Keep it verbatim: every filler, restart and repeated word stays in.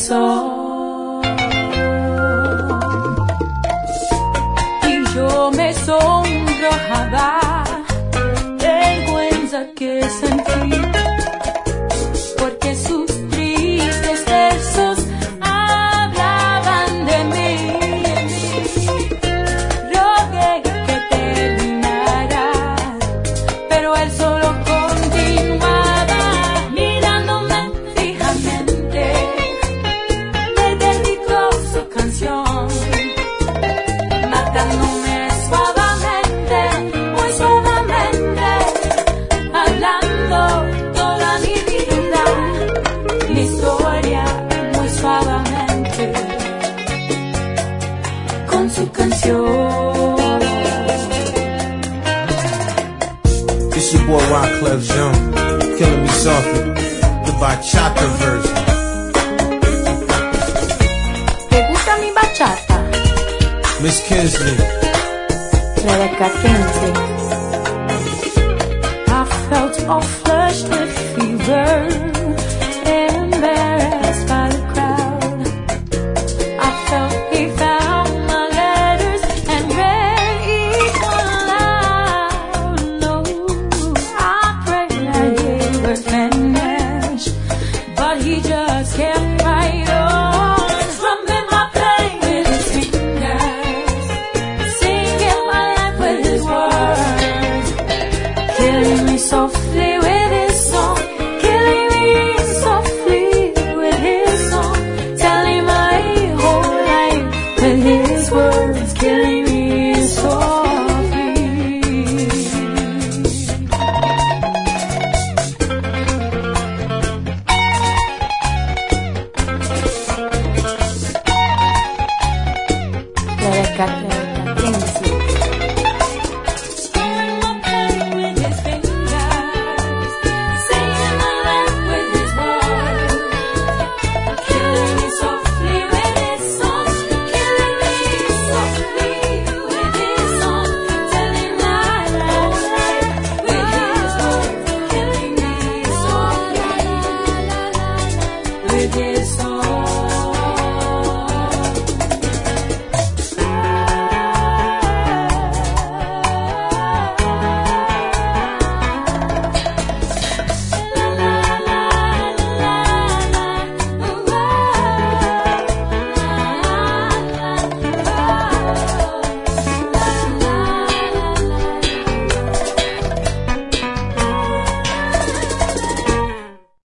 corazón. Y yo me sonrojaba, vergüenza que sentí, porque sus tristes versos hablaban de mí. Rogué que terminara, pero él solo continuaba mirándome fijamente. Me dedicó su canción, matándome suavemente, muy suavemente, hablando toda mi vida, mi historia, muy suavemente, con su canción. It's your boy Wyclef Jean, killing me softly, the bachata version. ¿Te gusta mi bachata? Miss Kinsley, Rebecca Kinsley. I felt all flushed with fever,